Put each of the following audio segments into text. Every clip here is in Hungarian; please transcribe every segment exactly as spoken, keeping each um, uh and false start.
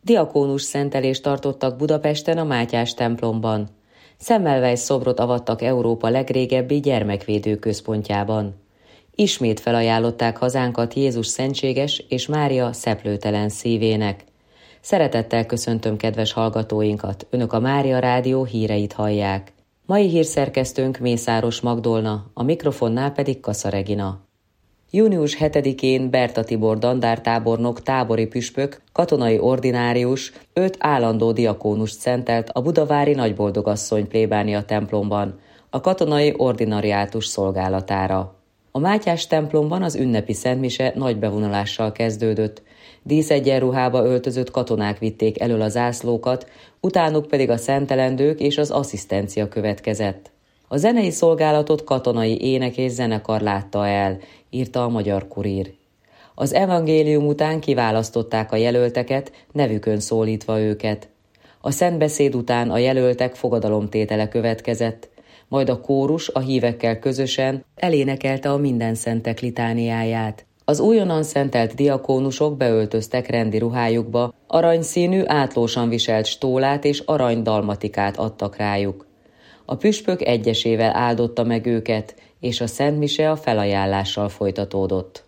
Diakónus szentelést tartottak Budapesten a Mátyás templomban. Semmelweis szobrot avattak Európa legrégebbi gyermekvédő központjában. Ismét felajánlották hazánkat Jézus szentséges és Mária szeplőtelen szívének. Szeretettel köszöntöm kedves hallgatóinkat, Önök a Mária Rádió híreit hallják. Mai hírszerkesztőnk Mészáros Magdolna, a mikrofonnál pedig Kassa Regina. június hetedikén Berta Tibor dandártábornok tábori püspök, katonai ordinárius, öt állandó diakónust szentelt a budavári Nagyboldogasszony plébánia templomban, a katonai ordinariátus szolgálatára. A Mátyás templomban az ünnepi szentmise nagy bevonulással kezdődött. Díszegyenruhába öltözött katonák vitték elől a zászlókat, utánuk pedig a szentelendők és az asszisztencia következett. A zenei szolgálatot katonai ének és zenekar látta el, írta a Magyar Kurír. Az evangélium után kiválasztották a jelölteket, nevükön szólítva őket. A szentbeszéd után a jelöltek fogadalomtétele következett, majd a kórus a hívekkel közösen elénekelte a Mindenszentek litániáját. Az újonnan szentelt diakónusok beöltöztek rendi ruhájukba, aranyszínű, átlósan viselt stólát és arany dalmatikát adtak rájuk. A püspök egyesével áldotta meg őket, és a szentmise a felajánlással folytatódott.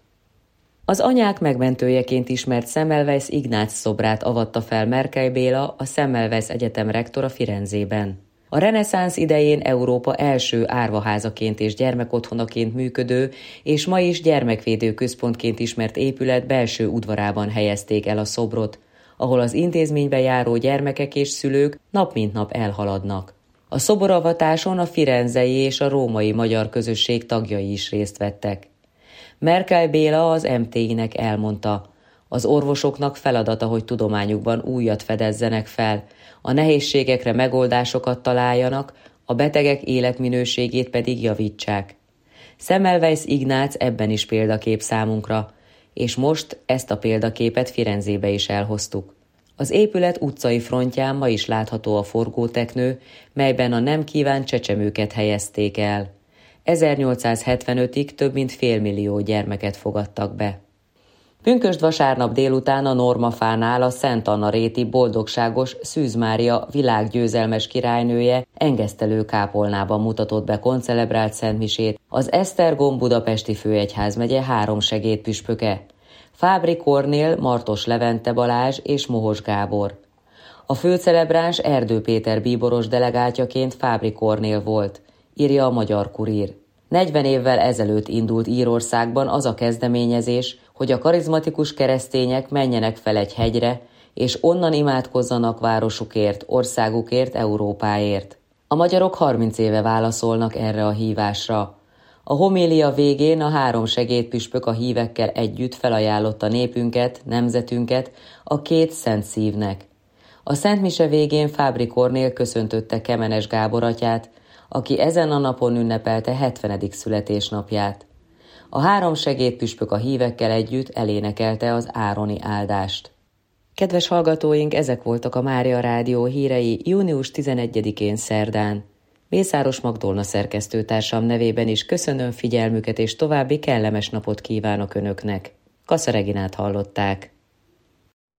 Az anyák megmentőjeként ismert Semmelweis Ignác szobrát avatta fel Merkely Béla, a Semmelweis Egyetem rektora Firenzében. A reneszánsz idején Európa első árvaházaként és gyermekotthonaként működő, és ma is gyermekvédő központként ismert épület belső udvarában helyezték el a szobrot, ahol az intézménybe járó gyermekek és szülők nap mint nap elhaladnak. A szoboravatáson a firenzei és a római magyar közösség tagjai is részt vettek. Merkely Béla az em té i-nek elmondta, az orvosoknak feladata, hogy tudományukban újat fedezzenek fel, a nehézségekre megoldásokat találjanak, a betegek életminőségét pedig javítsák. Semmelweis Ignác ebben is példakép számunkra, és most ezt a példaképet Firenzébe is elhoztuk. Az épület utcai frontján ma is látható a forgóteknő, melyben a nem kívánt csecsemőket helyezték el. ezernyolcszázhetvenötig több mint félmillió gyermeket fogadtak be. Pünkösd vasárnap délután a Normafánál a Szent Anna réti boldogságos Szűz Mária világgyőzelmes királynője engesztelő kápolnában mutatott be koncelebrált szentmisét az Esztergom budapesti főegyházmegye három segédpüspöke, Fábry Kornél, Martos Levente Balázs és Mohos Gábor. A főcelebráns Erdő Péter bíboros delegáltjaként Fábry Kornél volt, írja a Magyar Kurír. negyven évvel ezelőtt indult Írországban az a kezdeményezés, hogy a karizmatikus keresztények menjenek fel egy hegyre, és onnan imádkozzanak városukért, országukért, Európáért. A magyarok harminc éve válaszolnak erre a hívásra. A homélia végén a három segédpüspök a hívekkel együtt felajánlotta népünket, nemzetünket a két szent szívnek. A szentmise végén Fábry Kornél köszöntötte Kemenes Gábor atyát, aki ezen a napon ünnepelte hetvenedik születésnapját. A három segédpüspök a hívekkel együtt elénekelte az ároni áldást. Kedves hallgatóink, ezek voltak a Mária Rádió hírei június tizenegyedikén szerdán. Mészáros Magdolna szerkesztőtársam nevében is köszönöm figyelmüket, és további kellemes napot kívánok Önöknek. Kassa Reginát hallották.